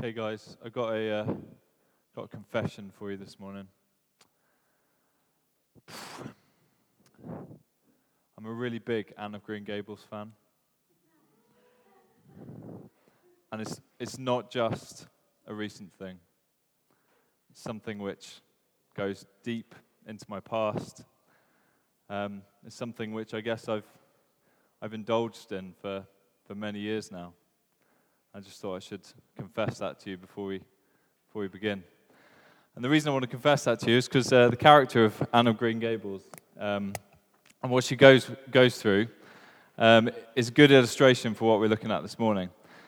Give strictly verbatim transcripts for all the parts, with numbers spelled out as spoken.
Okay, guys, I got a uh, got a confession for you this morning. I'm a really big Anne of Green Gables fan, and it's it's not just a recent thing. It's something which goes deep into my past. Um, it's something which I guess I've I've indulged in for, for many years now. I just thought I should confess that to you before we before we begin. And the reason I want to confess that to you is because uh, the character of Anne of Green Gables um, and what she goes goes through um, is a good illustration for what we're looking at this morning.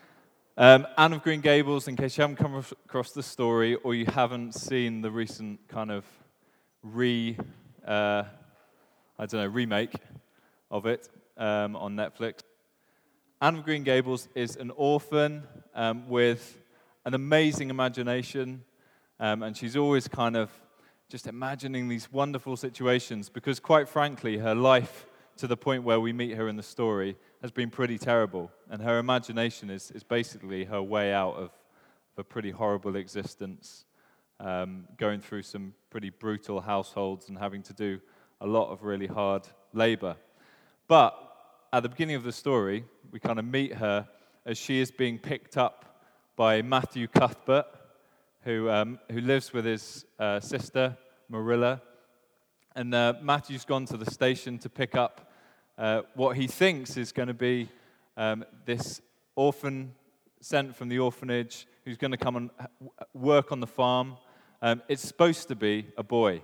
Um, Anne of Green Gables, in case you haven't come across the story or you haven't seen the recent kind of re, uh, I don't know, remake of it um, on Netflix. Anne of Green Gables is an orphan um, with an amazing imagination, um, and she's always kind of just imagining these wonderful situations because, quite frankly, her life to the point where we meet her in the story has been pretty terrible, and her imagination is, is basically her way out of, of a pretty horrible existence, um, going through some pretty brutal households and having to do a lot of really hard labor. But at the beginning of the story, we kind of meet her as she is being picked up by Matthew Cuthbert, who um, who lives with his uh, sister, Marilla. And uh, Matthew's gone to the station to pick up uh, what he thinks is going to be um, this orphan sent from the orphanage who's going to come and work on the farm. Um, it's supposed to be a boy.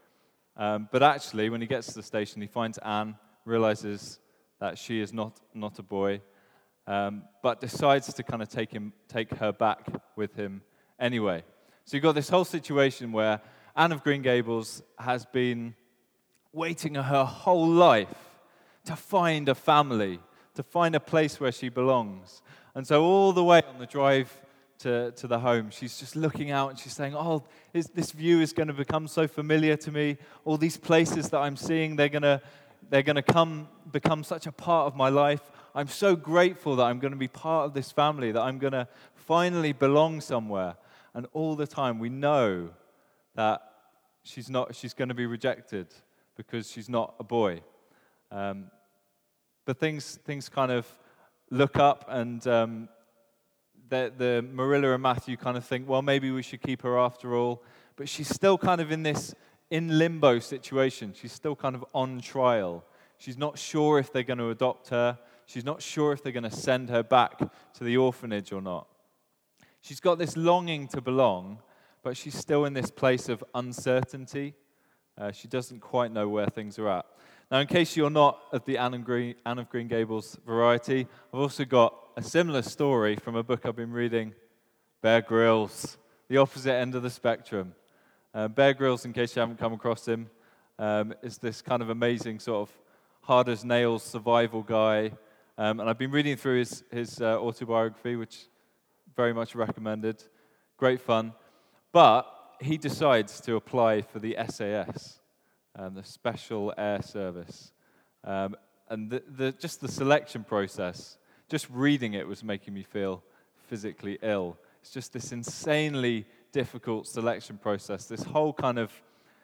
Um, but actually, when he gets to the station, he finds Anne, realizes that she is not, not a boy, um, but decides to kind of take him, take her back with him anyway. So you've got this whole situation where Anne of Green Gables has been waiting her whole life to find a family, to find a place where she belongs. And so all the way on the drive to, to the home, she's just looking out and she's saying, oh, this, this view is going to become so familiar to me. All these places that I'm seeing, they're going to They're going to come become such a part of my life. I'm so grateful that I'm going to be part of this family, that I'm going to finally belong somewhere. And all the time we know that she's not. She's going to be rejected because she's not a boy. Um, but things things kind of look up, and um, the, the Marilla and Matthew kind of think, well, maybe we should keep her after all. But she's still kind of in this in limbo situation. She's still kind of on trial. She's not sure if they're going to adopt her. She's not sure if they're going to send her back to the orphanage or not. She's got this longing to belong, but she's still in this place of uncertainty. Uh, she doesn't quite know where things are at. Now, in case you're not of the Anne of Green, Anne of Green Gables variety, I've also got a similar story from a book I've been reading, Bear Grylls, the opposite end of the spectrum. Uh, Bear Grylls, in case you haven't come across him, um, is this kind of amazing sort of hard-as-nails survival guy. Um, and I've been reading through his, his uh, autobiography, which very much recommended. Great fun. But he decides to apply for the S A S, um, the Special Air Service. Um, and the, the, just the selection process, just reading it was making me feel physically ill. It's just this insanely difficult selection process, this whole kind of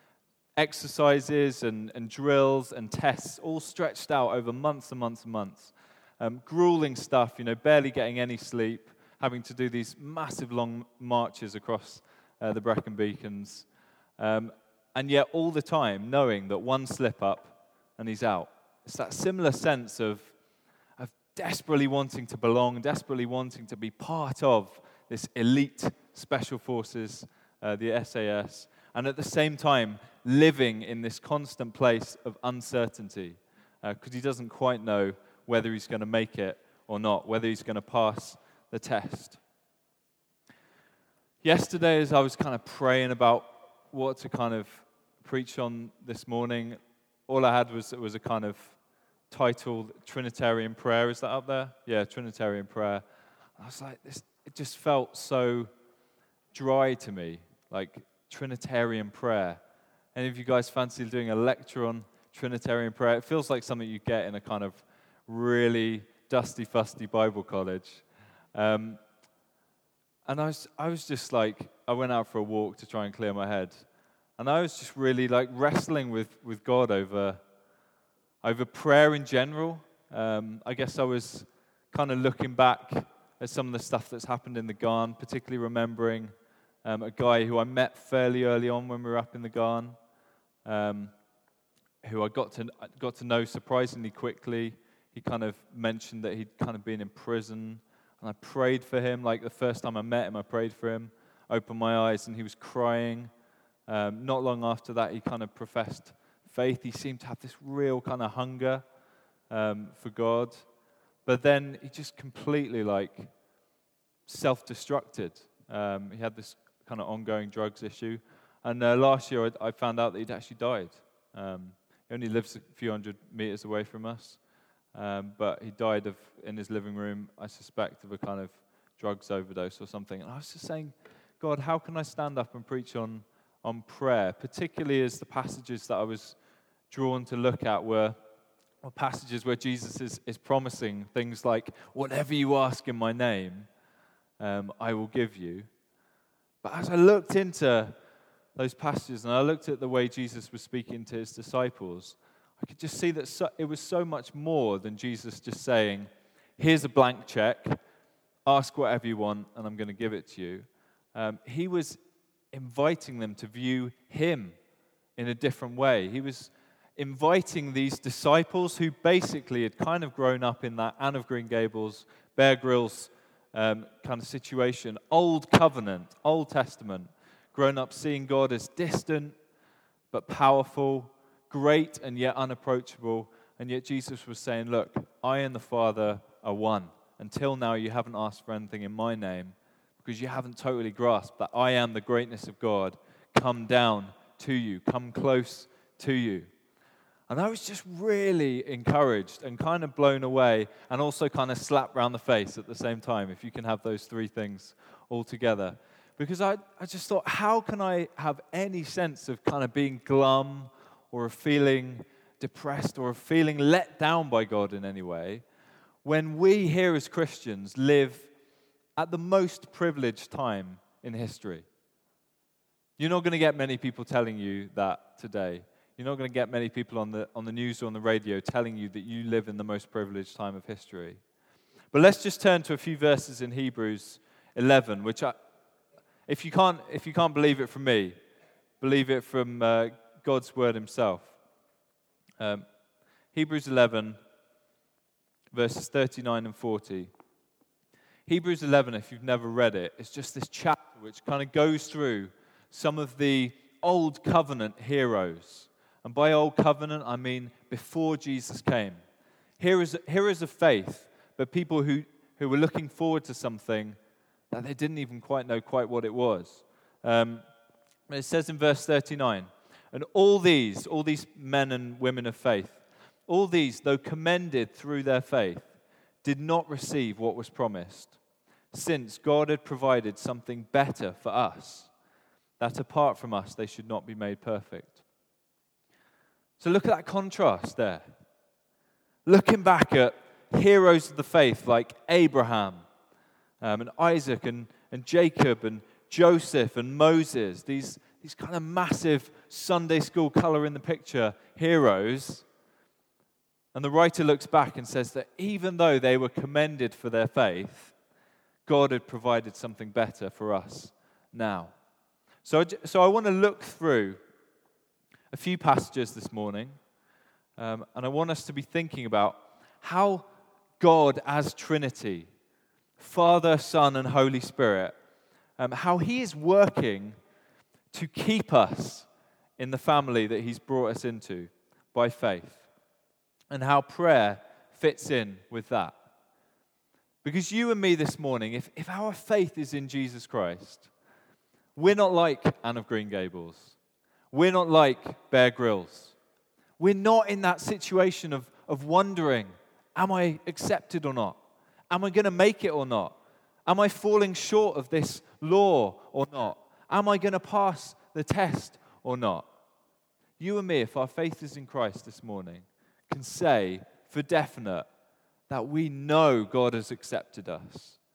exercises and, and drills and tests all stretched out over months and months and months. Um, grueling stuff, you know, barely getting any sleep, having to do these massive long marches across uh, the Brecon Beacons, um, and yet all the time knowing that one slip up and he's out. It's that similar sense of, of desperately wanting to belong, desperately wanting to be part of this elite special forces, uh, the S A S, and at the same time living in this constant place of uncertainty because uh, he doesn't quite know whether he's going to make it or not, whether he's going to pass the test. Yesterday, as I was kind of praying about what to kind of preach on this morning, all I had was, was a kind of titled Trinitarian Prayer. Is that up there? Yeah, Trinitarian Prayer. I was like, this, it just felt so dry to me, like Trinitarian prayer. Any of you guys fancy doing a lecture on Trinitarian prayer? It feels like something you get in a kind of really dusty, fusty Bible college. Um, and I was, I was just like, I went out for a walk to try and clear my head. And I was just really like wrestling with, with God over, over prayer in general. Um, I guess I was kind of looking back at some of the stuff that's happened in the Garn, particularly remembering um, a guy who I met fairly early on when we were up in the Garn, um, who I got to got to know surprisingly quickly. He kind of mentioned that he'd kind of been in prison, and I prayed for him. Like the first time I met him, I prayed for him, opened my eyes, and he was crying. Um, not long after that, he kind of professed faith. He seemed to have this real kind of hunger um, for God. But then he just completely, like, self-destructed. Um, he had this kind of ongoing drugs issue. And uh, last year, I, I found out that he'd actually died. Um, he only lives a few hundred meters away from us. Um, but he died of in his living room, I suspect, of a kind of drugs overdose or something. And I was just saying, God, how can I stand up and preach on on prayer, particularly as the passages that I was drawn to look at were, were passages where Jesus is, is promising things like, whatever you ask in my name, um, I will give you. But as I looked into those passages and I looked at the way Jesus was speaking to his disciples, I could just see that so, it was so much more than Jesus just saying, here's a blank check, ask whatever you want and I'm going to give it to you. Um, he was inviting them to view him in a different way. He was inviting these disciples who basically had kind of grown up in that Anne of Green Gables, Bear Grylls um, kind of situation, Old Covenant, Old Testament, grown up seeing God as distant but powerful, great and yet unapproachable, and yet Jesus was saying, look, I and the Father are one. Until now you haven't asked for anything in my name, because you haven't totally grasped that I am the greatness of God, come down to you, come close to you. And I was just really encouraged and kind of blown away and also kind of slapped round the face at the same time, if you can have those three things all together. Because I, I just thought, how can I have any sense of kind of being glum or of feeling depressed or of feeling let down by God in any way when we here as Christians live at the most privileged time in history? You're not going to get many people telling you that today. You're not going to get many people on the on the news or on the radio telling you that you live in the most privileged time of history. But let's just turn to a few verses in Hebrews eleven, which I, if you can't if you can't believe it from me, believe it from uh, God's word himself. Um, Hebrews eleven, verses thirty-nine and forty. Hebrews eleven, if you've never read it, it's just this chapter which kind of goes through some of the Old Covenant heroes. And by Old Covenant, I mean before Jesus came. Here is, here is a faith, but people who, who were looking forward to something that they didn't even quite know quite what it was. Um, it says in verse thirty-nine, and all these, all these men and women of faith, all these, though commended through their faith, did not receive what was promised, since God had provided something better for us, that apart from us they should not be made perfect. So look at that contrast there. Looking back at heroes of the faith like Abraham um, and Isaac and, and Jacob and Joseph and Moses, these, these kind of massive Sunday school color in the picture heroes. And the writer looks back and says that even though they were commended for their faith, God had provided something better for us now. So, so I want to look through a few passages this morning, um, and I want us to be thinking about how God as Trinity, Father, Son, and Holy Spirit, um, how He is working to keep us in the family that He's brought us into by faith, and how prayer fits in with that. Because you and me this morning, if, if our faith is in Jesus Christ, we're not like Anne of Green Gables. We're not like Bear Grylls. We're not in that situation of, of wondering, am I accepted or not? Am I going to make it or not? Am I falling short of this law or not? Am I going to pass the test or not? You and me, if our faith is in Christ this morning, can say for definite that we know God has accepted us.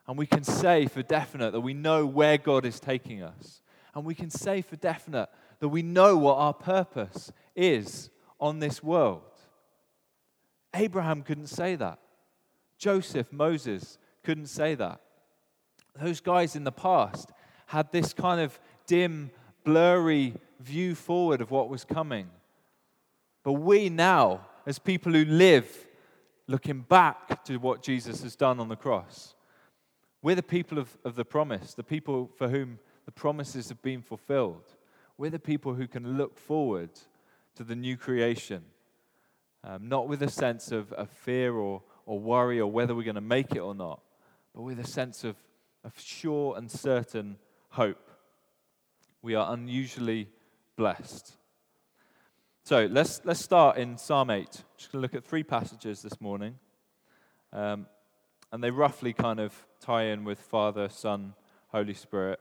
And we can say for definite that we know where God is taking us. And we can say for definite that we know what our purpose is on this world. Abraham couldn't say that. Joseph, Moses couldn't say that. Those guys in the past had this kind of dim, blurry view forward of what was coming. But we now, as people who live looking back to what Jesus has done on the cross, we're the people of, of the promise, the people for whom the promises have been fulfilled. We're the people who can look forward to the new creation, um, not with a sense of, of fear or, or worry or whether we're going to make it or not, but with a sense of, of sure and certain hope. We are unusually blessed. So let's let's start in Psalm eight. Just going to look at three passages this morning. Um, and they roughly kind of tie in with Father, Son, Holy Spirit.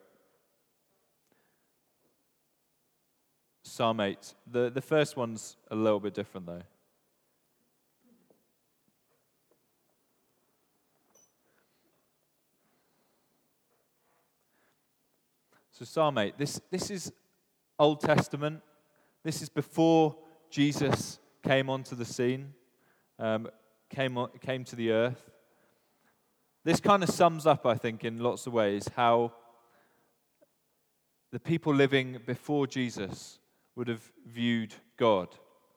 Psalm eight. The, the first one's a little bit different, though. So Psalm eight, this, this is Old Testament. This is before Jesus came onto the scene, um, came on, came to the earth. This kind of sums up, I think, in lots of ways, how the people living before Jesus would have viewed God.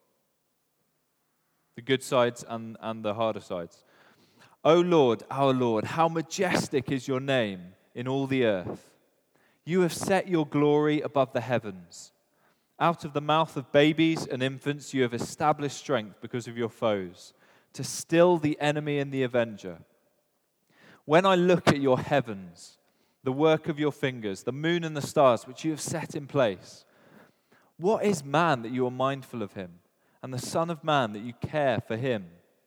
The good sides and, and the harder sides. O Lord, our Lord, how majestic is your name in all the earth. You have set your glory above the heavens. Out of the mouth of babies and infants you have established strength because of your foes, to still the enemy and the avenger. When I look at your heavens, the work of your fingers, the moon and the stars which you have set in place, what is man that you are mindful of him, and the Son of Man that you care for him?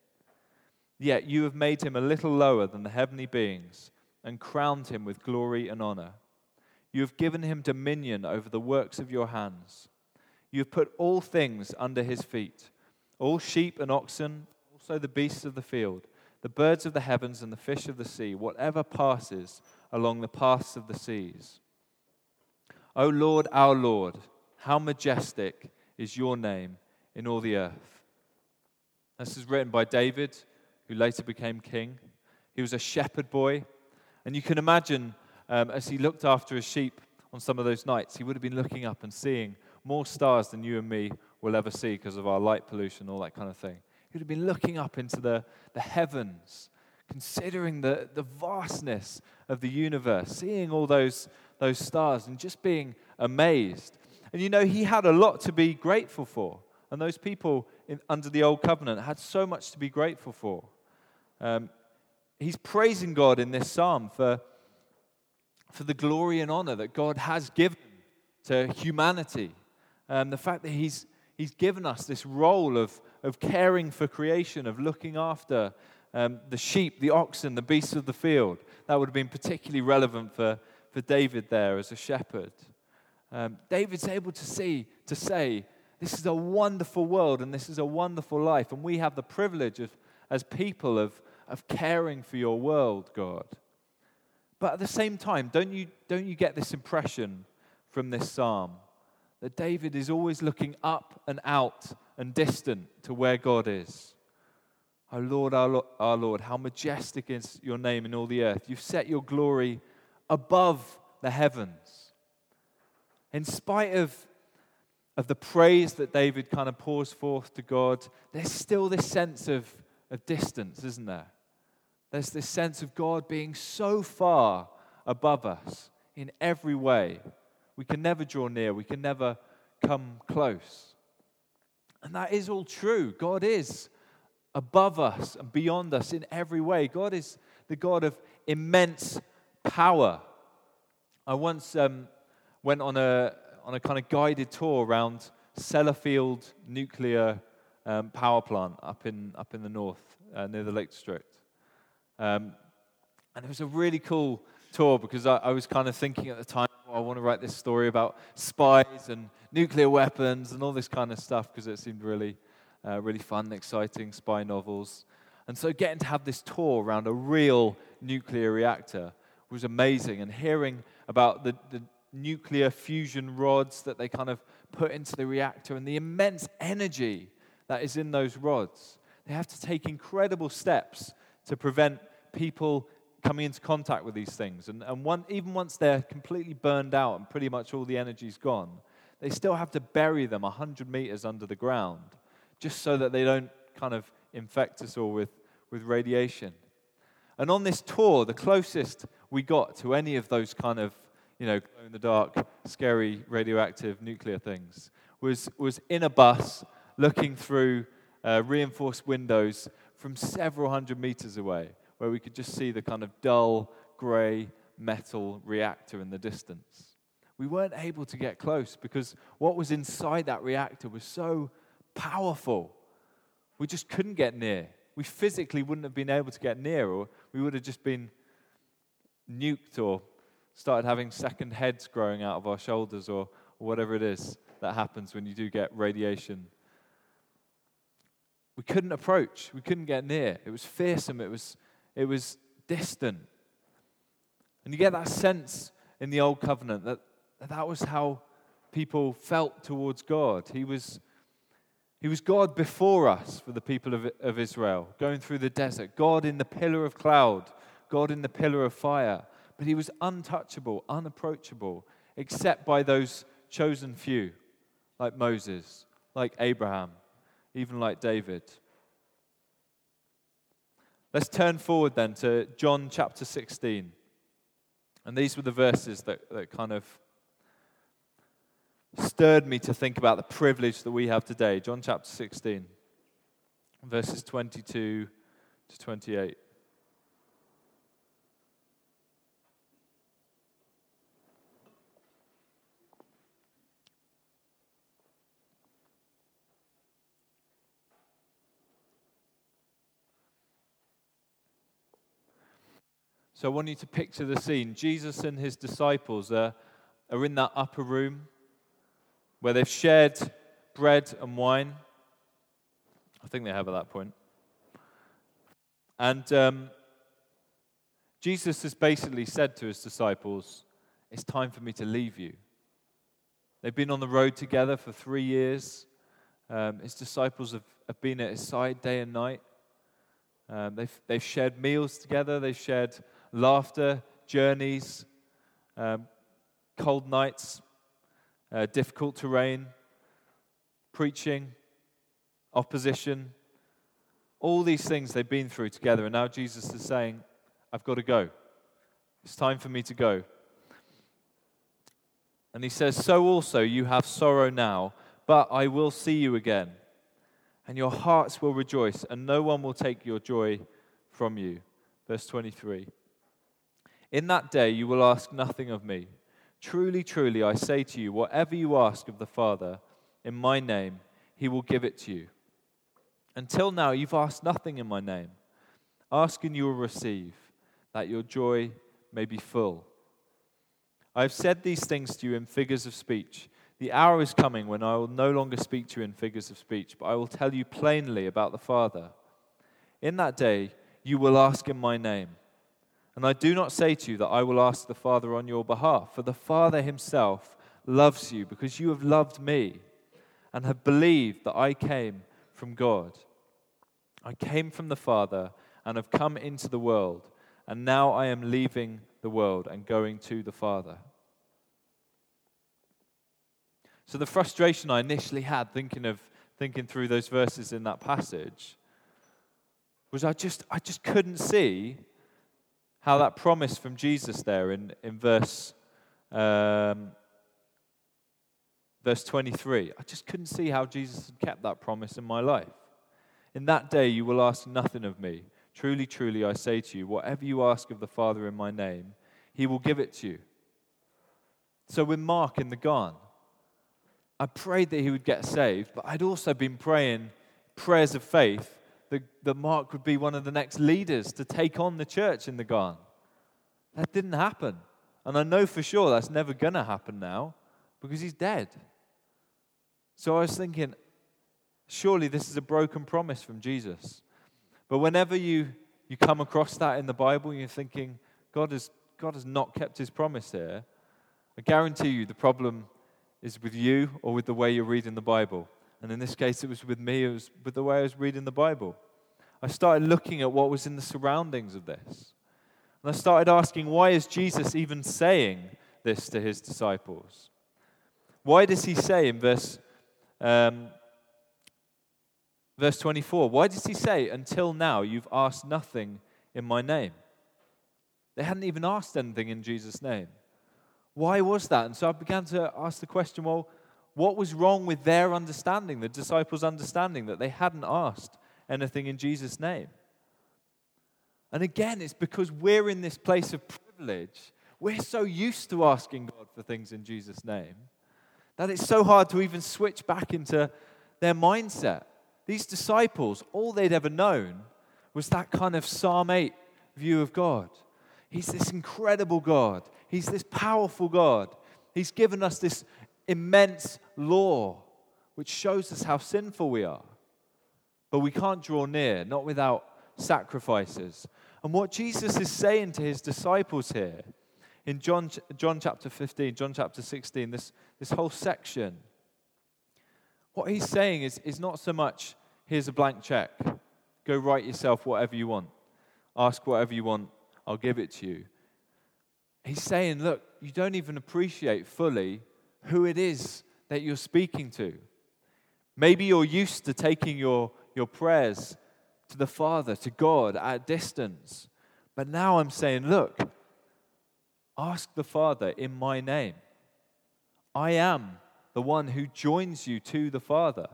Yet you have made him a little lower than the heavenly beings and crowned him with glory and honor. You have given him dominion over the works of your hands. You have put all things under his feet, all sheep and oxen, also the beasts of the field, the birds of the heavens and the fish of the sea, whatever passes along the paths of the seas. O Lord, our Lord, how majestic is your name in all the earth. This is written by David, who later became king. He was a shepherd boy, and you can imagine um, as he looked after his sheep on some of those nights, he would have been looking up and seeing more stars than you and me will ever see because of our light pollution, all that kind of thing. He would have been looking up into the, the heavens, considering the, the vastness of the universe, seeing all those, those stars and just being amazed. And you know, he had a lot to be grateful for. And those people in, under the Old Covenant had so much to be grateful for. Um, he's praising God in this psalm for, for the glory and honor that God has given to humanity. Um, the fact that he's, he's given us this role of, of caring for creation, of looking after um, the sheep, the oxen, the beasts of the field. That would have been particularly relevant for, for David there as a shepherd. Um, David's able to see, to say, this is a wonderful world and this is a wonderful life, and we have the privilege of, as people of, of caring for your world, God. But at the same time, don't you, don't you get this impression from this psalm that David is always looking up and out and distant to where God is? O Lord, our Lord, our Lord, how majestic is your name in all the earth. You've set your glory above the heavens. In spite of, of the praise that David kind of pours forth to God, there's still this sense of, of distance, isn't there? There's this sense of God being so far above us in every way. We can never draw near. We can never come close. And that is all true. God is above us and beyond us in every way. God is the God of immense power. I once um, went on a on a kind of guided tour around Sellafield nuclear um, power plant up in up in the north uh, near the Lake District. Um, and it was a really cool tour because I, I was kind of thinking at the time, oh, I want to write this story about spies and nuclear weapons and all this kind of stuff because it seemed really, uh, really fun and exciting, spy novels. And so getting to have this tour around a real nuclear reactor was amazing. And hearing about the, the nuclear fusion rods that they kind of put into the reactor and the immense energy that is in those rods. They have to take incredible steps to prevent people coming into contact with these things. And, and one, even once they're completely burned out and pretty much all the energy's gone, they still have to bury them one hundred meters under the ground just so that they don't kind of infect us all with, with radiation. And on this tour, the closest we got to any of those kind of, you know, glow-in-the-dark, scary, radioactive nuclear things was, was in a bus looking through uh, reinforced windows from several hundred meters away, where we could just see the kind of dull, grey metal reactor in the distance. We weren't able to get close because what was inside that reactor was so powerful. We just couldn't get near. We physically wouldn't have been able to get near, or we would have just been nuked or started having second heads growing out of our shoulders, or, or whatever it is that happens when you do get radiation. We couldn't approach. We couldn't get near. It was fearsome. It was, it was distant. And you get that sense in the Old Covenant that that was how people felt towards God. He was, he was God before us for the people of, of Israel, going through the desert. God in the pillar of cloud, God in the pillar of fire. But he was untouchable, unapproachable, except by those chosen few, like Moses, like Abraham, even like David. Let's turn forward then to John chapter sixteen. And these were the verses that, that kind of stirred me to think about the privilege that we have today. John chapter sixteen, verses twenty-two to twenty-eight. So I want you to picture the scene. Jesus and his disciples are, are in that upper room where they've shared bread and wine. I think they have at that point. And um, Jesus has basically said to his disciples, it's time for me to leave you. They've been on the road together for three years. Um, his disciples have, have been at his side day and night. Um, they've, they've shared meals together. They've shared laughter, journeys, um, cold nights, uh, difficult terrain, preaching, opposition, all these things they've been through together. And now Jesus is saying, I've got to go. It's time for me to go. And he says, so also you have sorrow now, but I will see you again. And your hearts will rejoice, and no one will take your joy from you. Verse twenty-three. In that day you will ask nothing of me. Truly, truly, I say to you, whatever you ask of the Father in my name, he will give it to you. Until now you've asked nothing in my name. Ask and you will receive, that your joy may be full. I have said these things to you in figures of speech. The hour is coming when I will no longer speak to you in figures of speech, but I will tell you plainly about the Father. In that day you will ask in my name. And I do not say to you that I will ask the Father on your behalf, for the Father himself loves you because you have loved me and have believed that I came from God. I came from the Father and have come into the world, and now I am leaving the world and going to the Father. So the frustration I initially had thinking of thinking through those verses in that passage was I just I just couldn't see how that promise from Jesus there in, in verse um, verse twenty-three, I just couldn't see how Jesus had kept that promise in my life. In that day you will ask nothing of me. Truly, truly, I say to you, whatever you ask of the Father in my name, he will give it to you. So with Mark in the Garden, I prayed that he would get saved, but I'd also been praying prayers of faith that, that Mark would be one of the next leaders to take on the church in the Garden. That didn't happen. And I know for sure that's never going to happen now because he's dead. So I was thinking, surely this is a broken promise from Jesus. But whenever you, you come across that in the Bible and you're thinking, God has, God has not kept his promise here, I guarantee you the problem is with you or with the way you're reading the Bible. And in this case, it was with me, it was with the way I was reading the Bible. I started looking at what was in the surroundings of this. And I started asking, why is Jesus even saying this to his disciples? Why does he say in verse, um, verse twenty-four, why does he say, until now you've asked nothing in my name? They hadn't even asked anything in Jesus' name. Why was that? And so I began to ask the question, well, what was wrong with their understanding, the disciples' understanding, that they hadn't asked anything in Jesus' name? And again, it's because we're in this place of privilege. We're so used to asking God for things in Jesus' name that it's so hard to even switch back into their mindset. These disciples, all they'd ever known was that kind of Psalm eight view of God. He's this incredible God. He's this powerful God. He's given us this immense law, which shows us how sinful we are. But we can't draw near, not without sacrifices. And what Jesus is saying to his disciples here, in John, John chapter fifteen, John chapter sixteen, this, this whole section, what he's saying is, is not so much, here's a blank check, go write yourself whatever you want, ask whatever you want, I'll give it to you. He's saying, look, you don't even appreciate fully who it is that you're speaking to. Maybe you're used to taking your, your prayers to the Father, to God at a distance. But now I'm saying, look, ask the Father in my name. I am the one who joins you to the Father.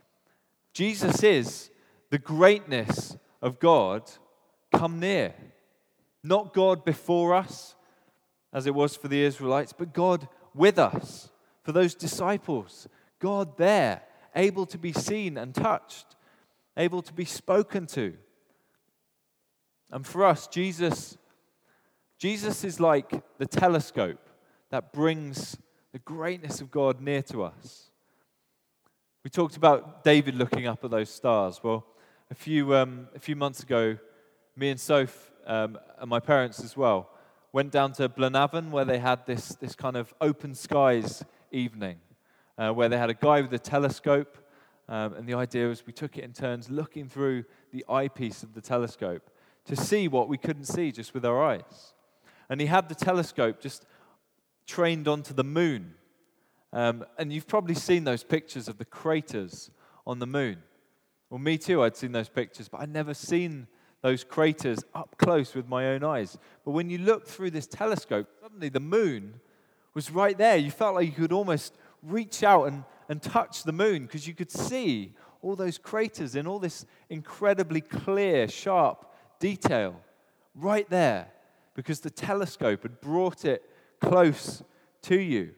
Jesus is the greatness of God come near. Not God before us, as it was for the Israelites, but God with us. For those disciples, God there, able to be seen and touched, able to be spoken to. And for us, Jesus, Jesus is like the telescope that brings the greatness of God near to us. We talked about David looking up at those stars. Well, a few um, a few months ago, me and Soph um, and my parents as well went down to Blenavon, where they had this this kind of open skies evening, uh, where they had a guy with a telescope, um, and the idea was we took it in turns looking through the eyepiece of the telescope to see what we couldn't see just with our eyes. And he had the telescope just trained onto the moon. Um, and you've probably seen those pictures of the craters on the moon. Well, me too, I'd seen those pictures, but I'd never seen those craters up close with my own eyes. But when you look through this telescope, suddenly the moon was right there. You felt like you could almost reach out and, and touch the moon because you could see all those craters in all this incredibly clear, sharp detail right there because the telescope had brought it close to you.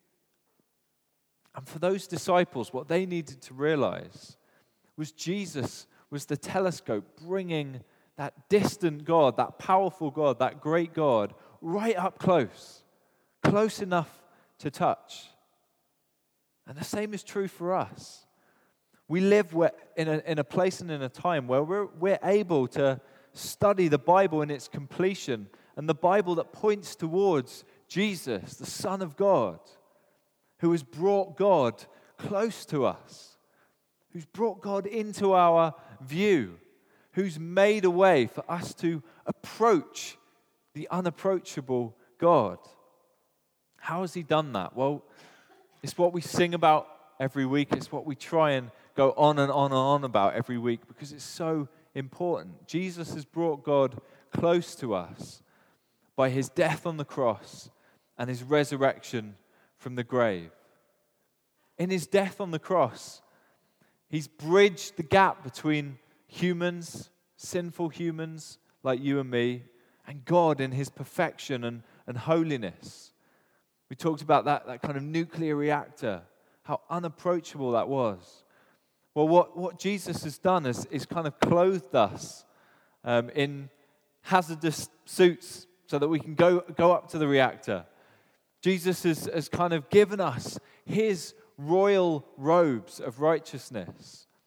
And for those disciples, what they needed to realize was Jesus was the telescope bringing that distant God, that powerful God, that great God, right up close, close enough to touch. And the same is true for us. We live in a, in a place and in a time where we're, we're able to study the Bible in its completion, and the Bible that points towards Jesus, the Son of God, who has brought God close to us, who's brought God into our view, who's made a way for us to approach the unapproachable God. How has he done that? Well, it's what we sing about every week. It's what we try and go on and on and on about every week because it's so important. Jesus has brought God close to us by his death on the cross and his resurrection from the grave. In his death on the cross, he's bridged the gap between humans, sinful humans like you and me, and God in his perfection and, and holiness. We talked about that, that kind of nuclear reactor, how unapproachable that was. Well, what, what Jesus has done is, is kind of clothed us um, in hazardous suits so that we can go, go up to the reactor. Jesus has, has kind of given us his royal robes of righteousness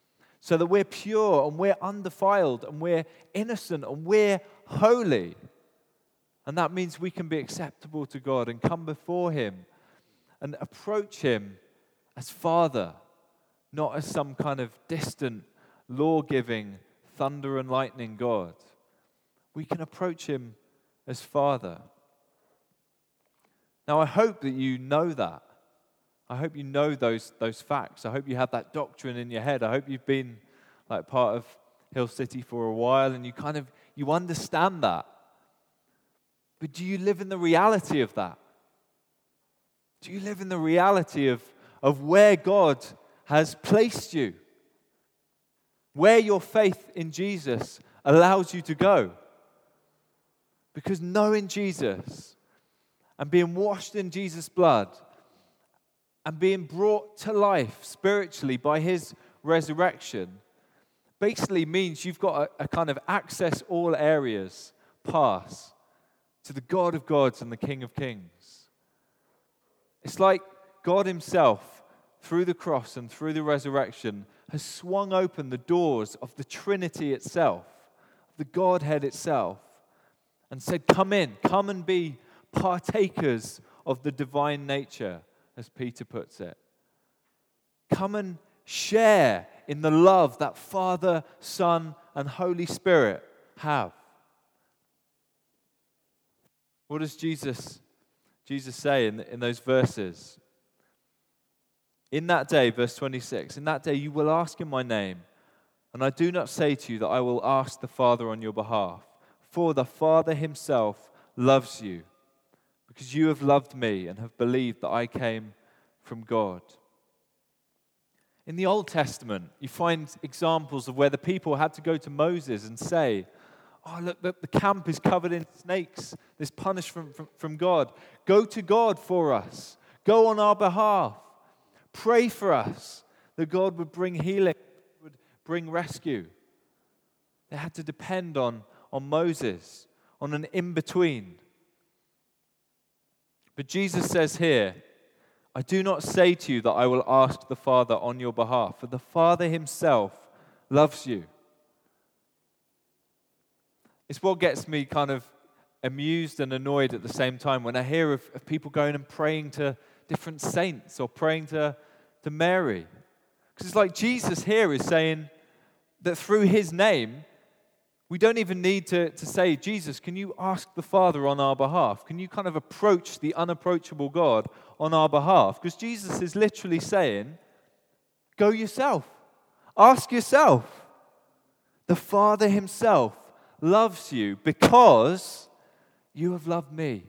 so that we're pure and we're undefiled and we're innocent and we're holy. And that means we can be acceptable to God and come before Him and approach Him as Father, not as some kind of distant, law-giving, thunder and lightning God. We can approach Him as Father. Now, I hope that you know that. I hope you know those, those facts. I hope you have that doctrine in your head. I hope you've been like part of Hill City for a while and you kind of, you understand that. But do you live in the reality of that? Do you live in the reality of, of where God has placed you? Where your faith in Jesus allows you to go? Because knowing Jesus and being washed in Jesus' blood and being brought to life spiritually by His resurrection basically means you've got a, a kind of access all areas pass to the God of gods and the King of kings. It's like God Himself, through the cross and through the resurrection, has swung open the doors of the Trinity itself, the Godhead itself, and said, come in, come and be partakers of the divine nature, as Peter puts it. Come and share in the love that Father, Son, and Holy Spirit have. What does Jesus, Jesus say in, in those verses? In that day, verse twenty-six, in that day you will ask in my name, and I do not say to you that I will ask the Father on your behalf, for the Father Himself loves you, because you have loved me and have believed that I came from God. In the Old Testament, you find examples of where the people had to go to Moses and say, oh, look, the, the camp is covered in snakes. There's punishment from, from God. Go to God for us. Go on our behalf. Pray for us that God would bring healing, would bring rescue. They had to depend on, on Moses, on an in-between. But Jesus says here, I do not say to you that I will ask the Father on your behalf, for the Father Himself loves you. It's what gets me kind of amused and annoyed at the same time when I hear of, of people going and praying to different saints or praying to, to Mary. Because it's like Jesus here is saying that through His name, we don't even need to, to say, Jesus, can you ask the Father on our behalf? Can you kind of approach the unapproachable God on our behalf? Because Jesus is literally saying, go yourself. Ask yourself. The Father Himself loves you because you have loved me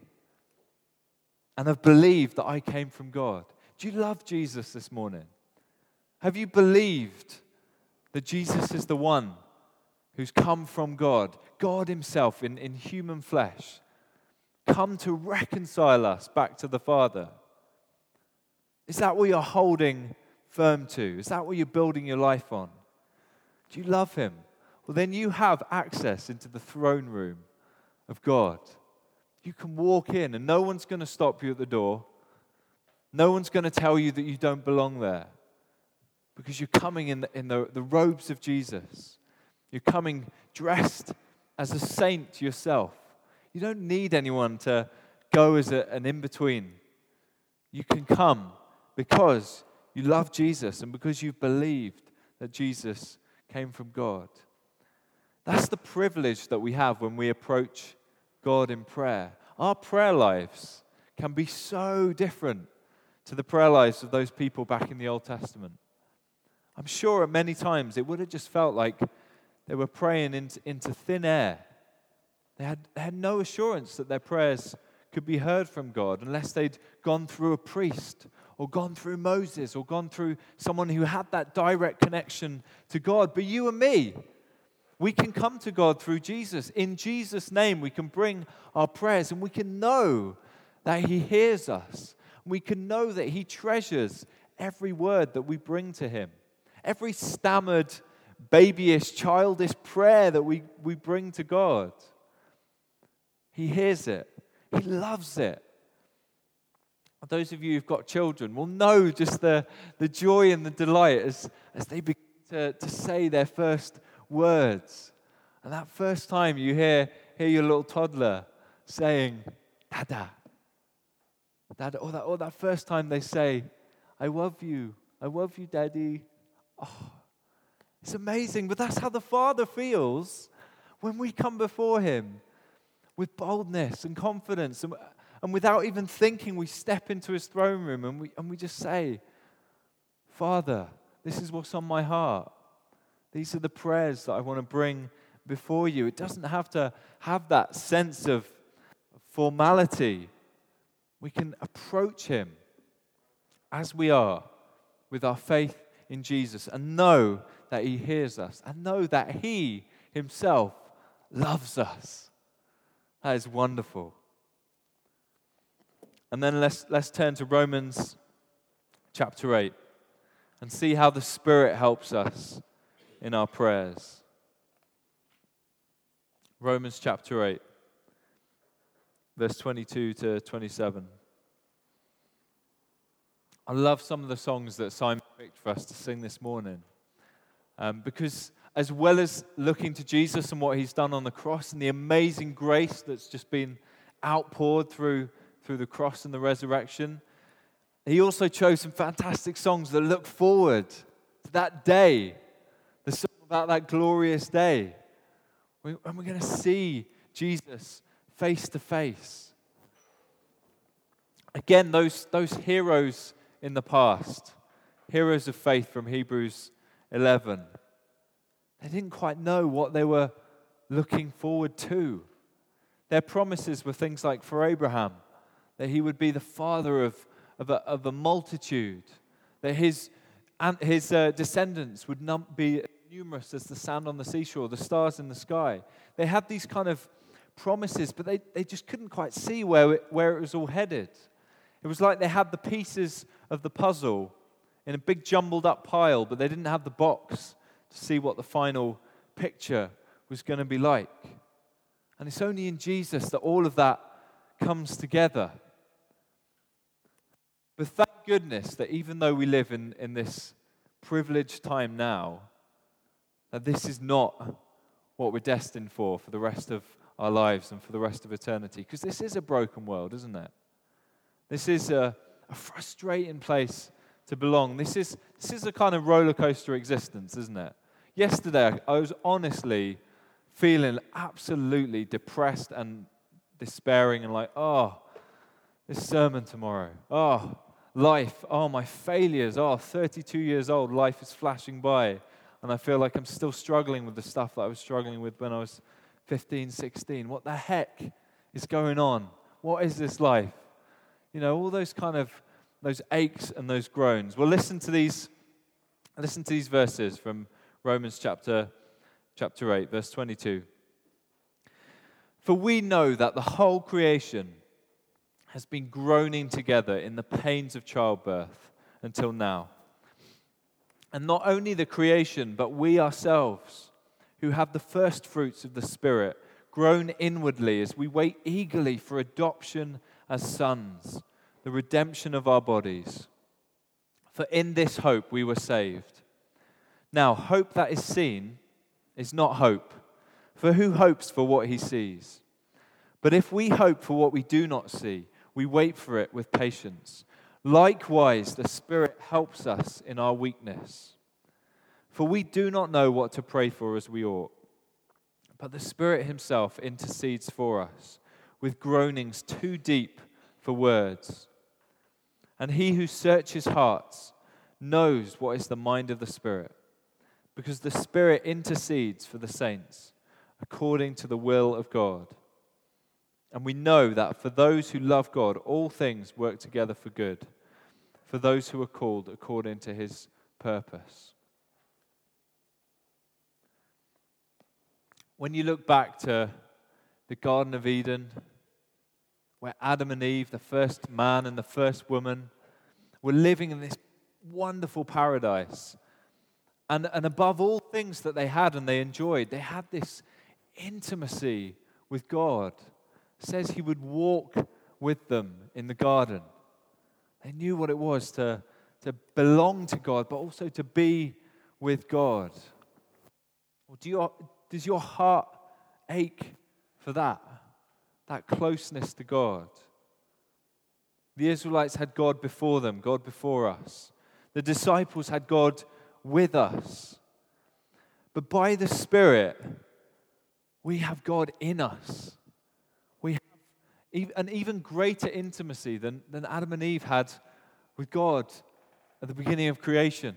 and have believed that I came from God. Do you love Jesus this morning? Have you believed that Jesus is the one who's come from God, God Himself in, in human flesh, come to reconcile us back to the Father? Is that what you're holding firm to? Is that what you're building your life on? Do you love Him? Well, then you have access into the throne room of God. You can walk in and no one's going to stop you at the door. No one's going to tell you that you don't belong there because you're coming in the, in the, the robes of Jesus. You're coming dressed as a saint yourself. You don't need anyone to go as a, an in-between. You can come because you love Jesus and because you've believed that Jesus came from God. That's the privilege that we have when we approach God in prayer. Our prayer lives can be so different to the prayer lives of those people back in the Old Testament. I'm sure at many times it would have just felt like they were praying into, into thin air. They had, they had no assurance that their prayers could be heard from God unless they'd gone through a priest or gone through Moses or gone through someone who had that direct connection to God. But you and me, we can come to God through Jesus. In Jesus' name, we can bring our prayers and we can know that He hears us. We can know that He treasures every word that we bring to Him. Every stammered, babyish, childish prayer that we, we bring to God. He hears it. He loves it. Those of you who've got children will know just the, the joy and the delight as, as they begin to, to say their first words. And that first time you hear, hear your little toddler saying, Dada. Dada. Or that, or that first time they say, I love you. I love you, Daddy. Oh, it's amazing. But that's how the Father feels when we come before Him with boldness and confidence. And, and without even thinking, we step into His throne room and we, and we just say, Father, this is what's on my heart. These are the prayers that I want to bring before you. It doesn't have to have that sense of formality. We can approach Him as we are with our faith in Jesus and know that He hears us and know that He Himself loves us. That is wonderful. And then let's, let's turn to Romans chapter eight and see how the Spirit helps us in our prayers. Romans chapter eight, verse twenty-two to twenty-seven. I love some of the songs that Simon picked for us to sing this morning. Um, because as well as looking to Jesus and what He's done on the cross and the amazing grace that's just been outpoured through, through the cross and the resurrection, He also chose some fantastic songs that look forward to that day, the song about that glorious day. We, and we're going to see Jesus face to face. Again, those, those heroes in the past, heroes of faith from Hebrews eleven, they didn't quite know what they were looking forward to. Their promises were things like for Abraham, that he would be the father of, of, a, of a multitude, that his, and his uh, descendants would num- be numerous as the sand on the seashore, the stars in the sky. They had these kind of promises, but they, they just couldn't quite see where it, where it was all headed. It was like they had the pieces of the puzzle in a big jumbled up pile, but they didn't have the box to see what the final picture was going to be like. And it's only in Jesus that all of that comes together. But thank goodness that even though we live in, in this privileged time now, that this is not what we're destined for for the rest of our lives and for the rest of eternity. Because this is a broken world, isn't it? This is a, a frustrating place to belong. This is this is a kind of roller coaster existence, isn't it? Yesterday, I was honestly feeling absolutely depressed and despairing and like, oh, this sermon tomorrow. Oh, life. Oh, my failures. Oh, thirty-two years old. Life is flashing by. And I feel like I'm still struggling with the stuff that I was struggling with when I was fifteen, sixteen. What the heck is going on? What is this life? You know, all those kind of, those aches and those groans. Well, listen to these, listen to these verses from Romans chapter, chapter eight, verse twenty-two. For we know that the whole creation has been groaning together in the pains of childbirth until now. And not only the creation, but we ourselves, who have the first fruits of the Spirit, groan inwardly as we wait eagerly for adoption as sons, the redemption of our bodies. For in this hope we were saved. Now, hope that is seen is not hope, for who hopes for what he sees? But if we hope for what we do not see, we wait for it with patience. Likewise, the Spirit helps us in our weakness. For we do not know what to pray for as we ought, but the Spirit Himself intercedes for us with groanings too deep for words. And He who searches hearts knows what is the mind of the Spirit, because the Spirit intercedes for the saints according to the will of God. And we know that for those who love God, all things work together for good, for those who are called according to His purpose. When you look back to the Garden of Eden, where Adam and Eve, the first man and the first woman, were living in this wonderful paradise, and, and above all things that they had and they enjoyed, they had this intimacy with God. It says He would walk with them in the garden. They knew what it was to, to belong to God, but also to be with God? Or do you, does your heart ache for that? That closeness to God? The Israelites had God before them, God before us. The disciples had God with us. But by the Spirit, we have God in us. We have an even greater intimacy than, than Adam and Eve had with God at the beginning of creation.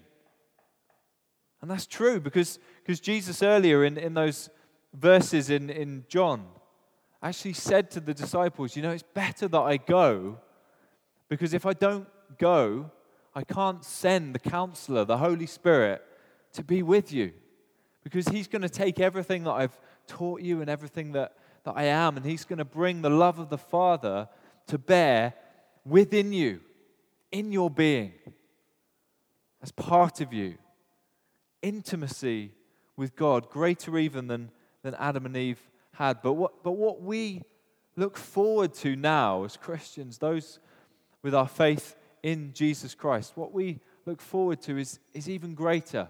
And that's true because, because Jesus earlier in, in those verses in, in John actually said to the disciples, you know, it's better that I go, because if I don't go, I can't send the Counselor, the Holy Spirit, to be with you. Because he's going to take everything that I've taught you and everything that, that I am, and he's going to bring the love of the Father to bear within you, in your being, as part of you. Intimacy with God, greater even than, than Adam and Eve had. But what, but what we look forward to now as Christians, those with our faith in Jesus Christ, what we look forward to is, is even greater.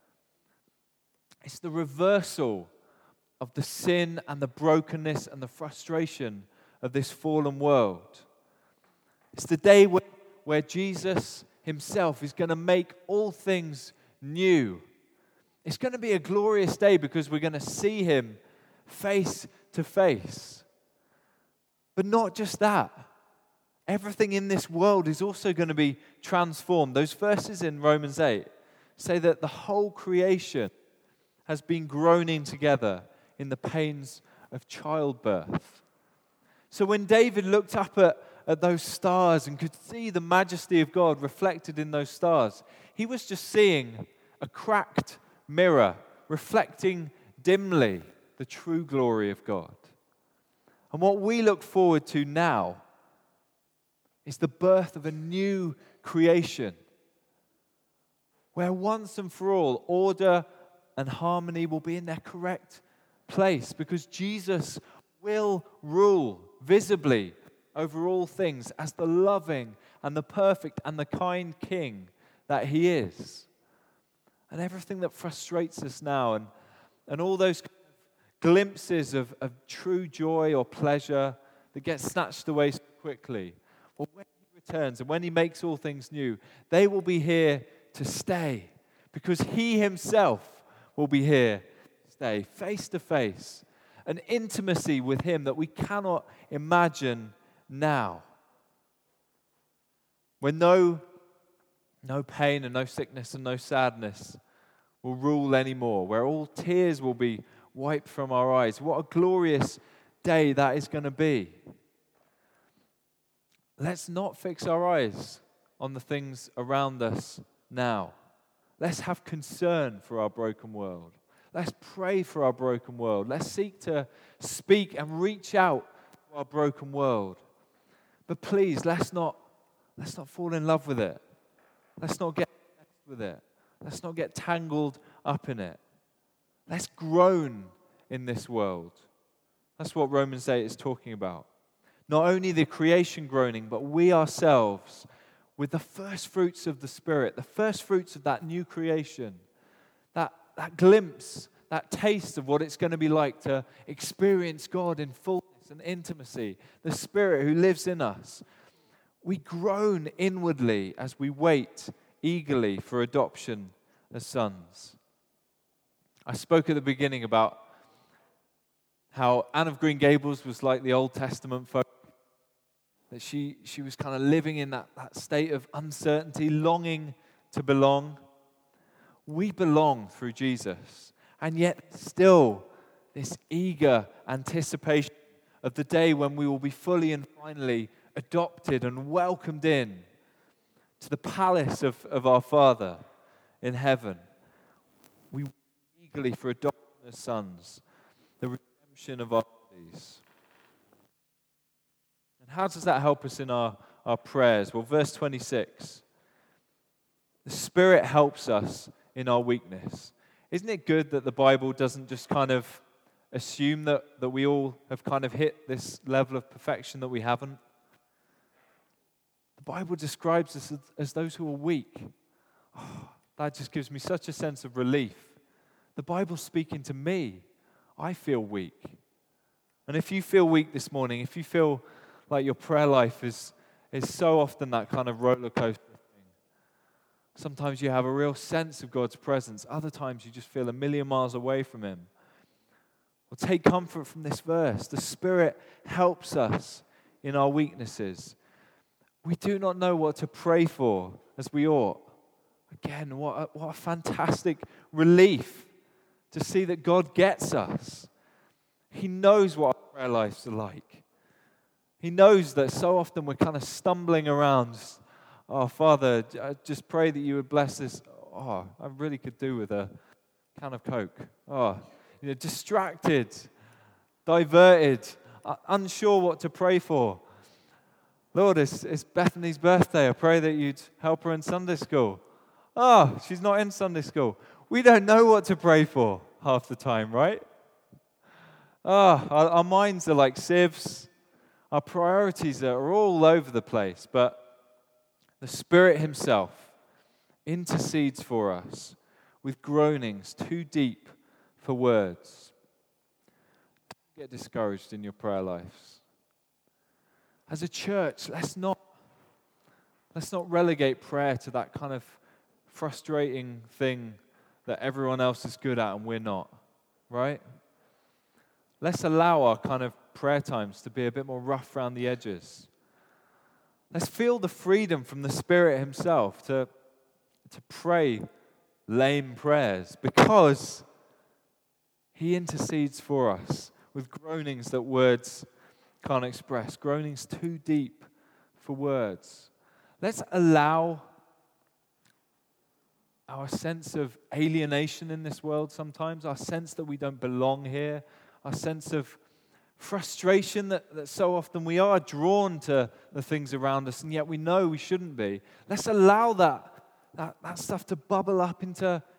It's the reversal of the sin and the brokenness and the frustration of this fallen world. It's the day where, where Jesus himself is going to make all things new. It's going to be a glorious day because we're going to see him face to face. But not just that. Everything in this world is also going to be transformed. Those verses in Romans eight say that the whole creation has been groaning together in the pains of childbirth. So when David looked up at, at those stars and could see the majesty of God reflected in those stars, he was just seeing a cracked mirror reflecting dimly the true glory of God. And what we look forward to now is the birth of a new creation where once and for all order and harmony will be in their correct place because Jesus will rule visibly over all things as the loving and the perfect and the kind King that he is. And everything that frustrates us now and, and all those kind of glimpses of, of true joy or pleasure that get snatched away so quickly, well, when he returns and when he makes all things new, they will be here to stay because he himself will be here to stay, face to face, an intimacy with him that we cannot imagine now. When no, no pain and no sickness and no sadness will rule anymore, where all tears will be wiped from our eyes. What a glorious day that is going to be. Let's not fix our eyes on the things around us now. Let's have concern for our broken world. Let's pray for our broken world. Let's seek to speak and reach out to our broken world. But please, let's not, let's not fall in love with it. Let's not get obsessed with it. Let's not get tangled up in it. Let's groan in this world. That's what Romans eight is talking about. Not only the creation groaning, but we ourselves with the first fruits of the Spirit, the first fruits of that new creation, that, that glimpse, that taste of what it's going to be like to experience God in fullness and intimacy, the Spirit who lives in us. We groan inwardly as we wait eagerly for adoption as sons. I spoke at the beginning about how Anne of Green Gables was like the Old Testament folk, that she, she was kind of living in that, that state of uncertainty, longing to belong. We belong through Jesus, and yet still this eager anticipation of the day when we will be fully and finally adopted and welcomed in to the palace of, of our Father in heaven. We wait eagerly for adoption as sons, the redemption of our bodies. And how does that help us in our, our prayers? Well, verse twenty-six. The Spirit helps us in our weakness. Isn't it good that the Bible doesn't just kind of assume that, that we all have kind of hit this level of perfection that we haven't? The Bible describes us as, as those who are weak. Oh, that just gives me such a sense of relief. The Bible's speaking to me. I feel weak. And if you feel weak this morning, if you feel like your prayer life is, is so often that kind of roller coaster thing, sometimes you have a real sense of God's presence. Other times you just feel a million miles away from Him. Well, take comfort from this verse. The Spirit helps us in our weaknesses. We do not know what to pray for as we ought. Again, what a, what a fantastic relief to see that God gets us. He knows what our prayer lives are like. He knows that so often we're kind of stumbling around. Oh, Father, I just pray that you would bless this. Oh, I really could do with a can of Coke. Oh, you know, distracted, diverted, uh, unsure what to pray for. Lord, it's, it's Bethany's birthday. I pray that you'd help her in Sunday school. Oh, she's not in Sunday school. We don't know what to pray for half the time, right? Oh, our, our minds are like sieves. Our priorities are all over the place. But the Spirit Himself intercedes for us with groanings too deep for words. Don't get discouraged in your prayer lives. As a church, let's not, let's not relegate prayer to that kind of frustrating thing that everyone else is good at and we're not, right? Let's allow our kind of prayer times to be a bit more rough around the edges. Let's feel the freedom from the Spirit Himself to, to pray lame prayers because He intercedes for us with groanings that words can't express, groanings too deep for words. Let's allow our sense of alienation in this world sometimes, our sense that we don't belong here, our sense of frustration that, that so often we are drawn to the things around us and yet we know we shouldn't be. Let's allow that, that, that stuff to bubble up into